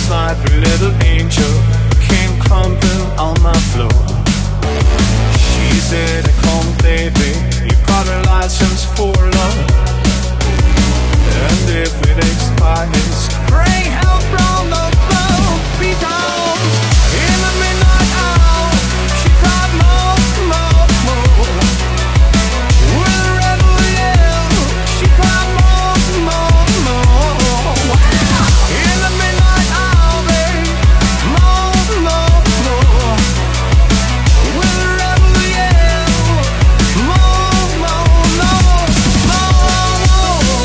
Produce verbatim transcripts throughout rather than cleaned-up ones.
my pretty little angel came crumbling on my floor. She said, come baby, you got a license for love, and if it expires, bring help from the boat. Because in the midnight hour, she cried more, more, more. With a rebel yell, she cried more, more, more. In the midnight hour, babe, more, more, more. With a rebel yell, more, more, more, more.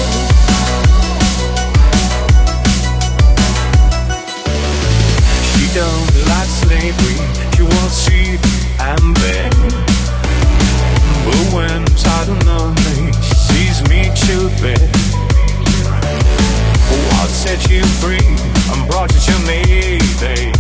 She don't like slavery, she wants sheep and beg. But when I'm tired of lonely, she sees me children. What set you free and brought you to me, babe?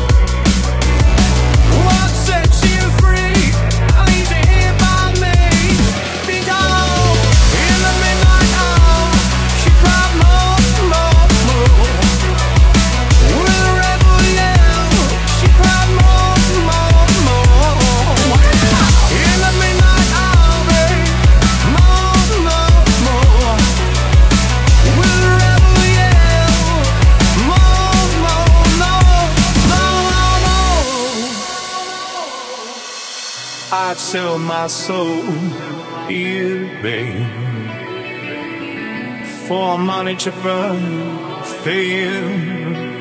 What set you free? I leave you here by me. Because in the midnight hour, she cried more, more, more. With a rebel yell, she cried more, more, more. In the midnight hour, babe, more, more, more. With a rebel yell, more, more, more, more, more. I'd sell my soul, yeah, babe, for money to burn, feel.